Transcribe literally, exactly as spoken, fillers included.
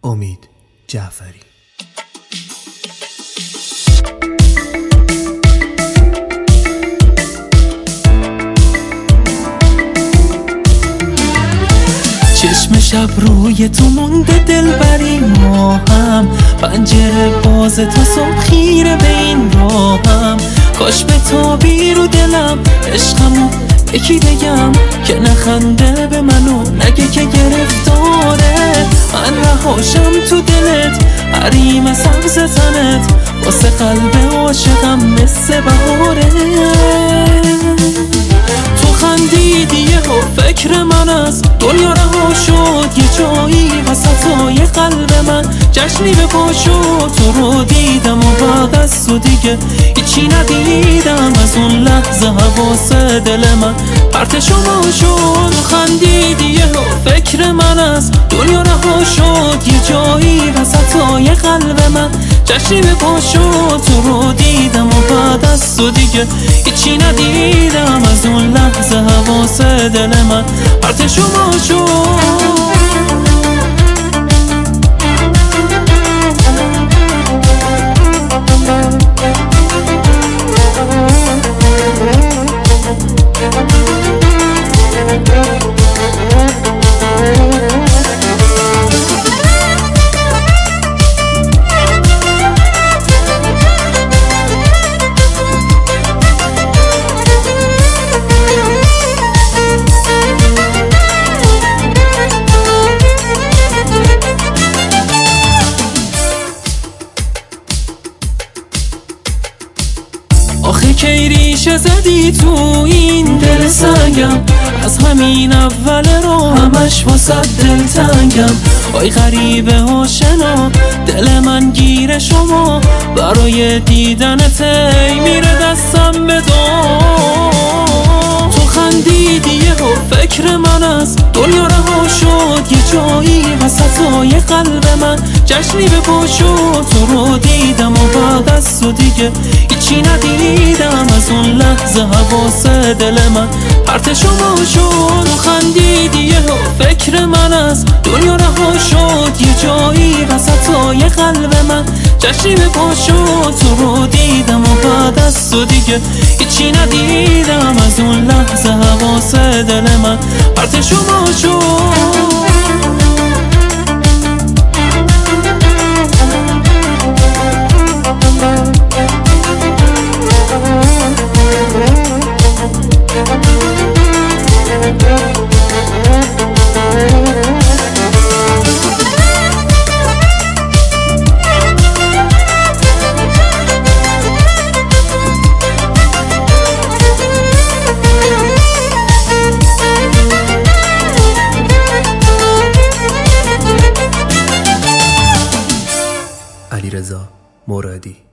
امید جعفری. چشم شب روی تو مونده دلبری، ما هم پنجره باز تو صبح خیره به این راهم. کاش به تابی رو دلم عشقمو یکی بگم که نخنده به منو نگه که گرفتاره. من رهاشم تو دلت حریم سبز تنت، واسه قلب عاشقم مثل بهاره. تو خندیدی و فکر من از دنیا رها شد، یه جایی وسطای قلب من جشنی به پا شد. تو رو دیدم و بعد از تو دیگه هیچی ندیدم، از اون لحظه حواس دل من پرت شما شد. تو خندیدی و فکر من از دنیا رها شد، یه جایی وسطای قلب من جشنی به پا شد. تو رو دیدم و بعد از تو دیگه هیچی ندیدم، از اون لحظه حواس دل من پرت شما شد. آخه کی ریشه زدی تو این دل سنگم، از همین اول رو همش واسه دل تنگم. آی غریبه آشنا دل من گیر شما، برای دیدنت ای میره دستم به دام. تو خندیدی و فکر من از دنیا رها شد، یه جایی وسطای قلب من جشنی به پا شد. تو رو دیدم و بعد از تو دیگه هیچی ندیدم، از اون لحظه حواس دل من پرت شما شد. تو خندیدی و فکر من از دنیا رها شد، یه جایی وسطای قلب من جشنی به پا شد. تو رو دیدم و بعد از تو دیگه هیچی ندیدم، از اون لحظه حواس دل من پرت شما شد. علیرضا مرادی.